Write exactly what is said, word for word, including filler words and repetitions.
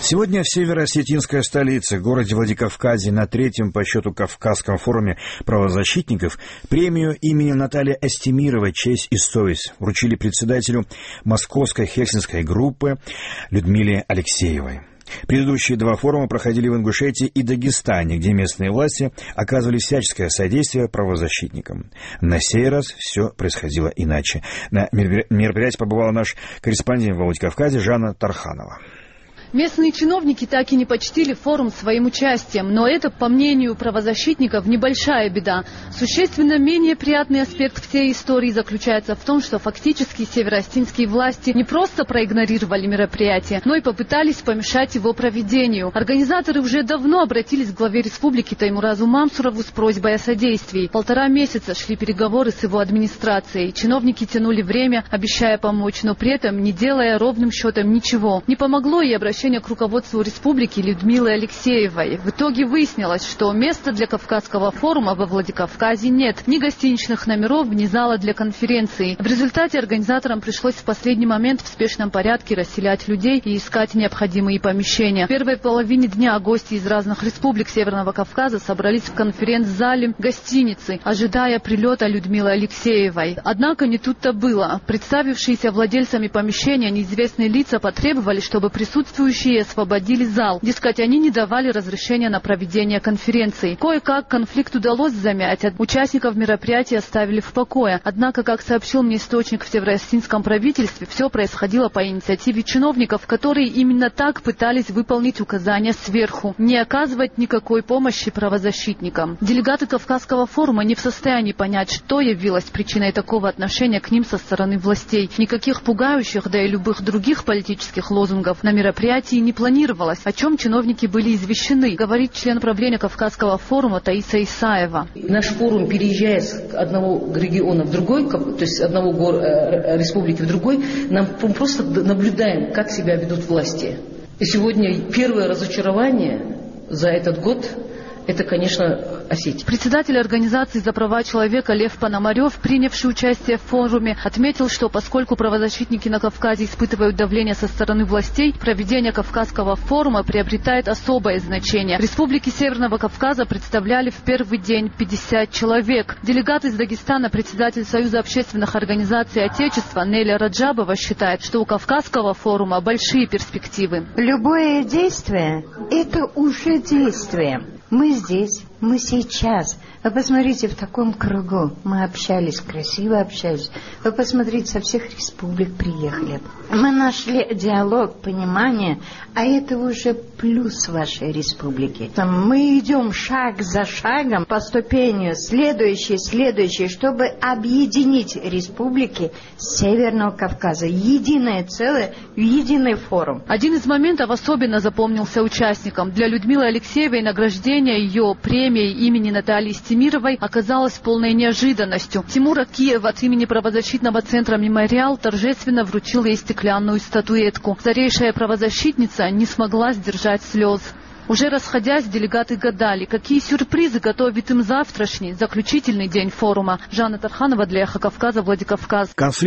Сегодня в северо-осетинской столице, городе Владикавказе, на третьем по счету Кавказском форуме правозащитников премию имени Натальи Астемировой «Честь и совесть» вручили председателю Московской Хельсинской группы Людмиле Алексеевой. Предыдущие два форума проходили в Ингушетии и Дагестане, где местные власти оказывали всяческое содействие правозащитникам. На сей раз все происходило иначе. На мероприятии побывала наш корреспондент в Владикавказе Жанна Тарханова. Местные чиновники так и не почтили форум своим участием, но это, по мнению правозащитников, небольшая беда. Существенно менее приятный аспект всей истории заключается в том, что фактически северо-осетинские власти не просто проигнорировали мероприятие, но и попытались помешать его проведению. Организаторы уже давно обратились к главе республики Таймуразу Мамсурову с просьбой о содействии. Полтора месяца шли переговоры с его администрацией. Чиновники тянули время, обещая помочь, но при этом не делая ровным счетом ничего. Не помогло и обращение к руководству республики Людмилы Алексеевой. В итоге выяснилось, что места для Кавказского форума во Владикавказе нет. Ни гостиничных номеров, ни зала для конференции. В результате организаторам пришлось в последний момент в спешном порядке расселять людей и искать необходимые помещения. В первой половине дня гости из разных республик Северного Кавказа собрались в конференц-зале гостиницы, ожидая прилета Людмилы Алексеевой. Однако не тут-то было. Представившиеся владельцами помещения неизвестные лица потребовали, чтобы присутствующие освободили зал. Дескать, они не давали разрешения на проведение конференции. Кое-как конфликт удалось замять. Участников мероприятия оставили в покое. Однако, как сообщил мне источник в северо-осетинском правительстве, все происходило по инициативе чиновников, которые именно так пытались выполнить указания сверху. Не оказывать никакой помощи правозащитникам. Делегаты Кавказского форума не в состоянии понять, что явилось причиной такого отношения к ним со стороны властей. Никаких пугающих, да и любых других политических лозунгов на мероприятии не планировалось, о чем чиновники были извещены, говорит член правления Кавказского форума Таиса Исаева. Наш форум переезжает с одного региона в другой, то есть с одного гор, э, республики в другой, нам просто наблюдаем, как себя ведут власти. И сегодня первое разочарование за этот год – это, конечно, Осетия. Председатель организации за права человека Лев Пономарев, принявший участие в форуме, отметил, что поскольку правозащитники на Кавказе испытывают давление со стороны властей, проведение Кавказского форума приобретает особое значение. Республики Северного Кавказа представляли в первый день пятьдесят человек. Делегат из Дагестана, председатель Союза общественных организаций Отечества Неля Раджабова считает, что у Кавказского форума большие перспективы. Любое действие – это уже действие. Мы здесь, мы сейчас. Вы посмотрите, в таком кругу мы общались, красиво общались. Вы посмотрите, со всех республик приехали. Мы нашли диалог, понимание, а это уже плюс вашей республики. Мы идем шаг за шагом по ступенью, следующий, следующий, чтобы объединить республики Северного Кавказа. Единое целое, единый форум. Один из моментов особенно запомнился участникам. Для Людмилы Алексеевой награждение ее премией имени Натальи Астемировой оказалось полной неожиданностью. Тимур Акиев от имени правозащитного центра «Мемориал» торжественно вручил ей стеклянную статуэтку. Старейшая правозащитница не смогла сдержать слез. Уже расходясь, делегаты гадали, какие сюрпризы готовит им завтрашний, заключительный день форума. Жанна Тарханова для Эхо Кавказа, Владикавказ.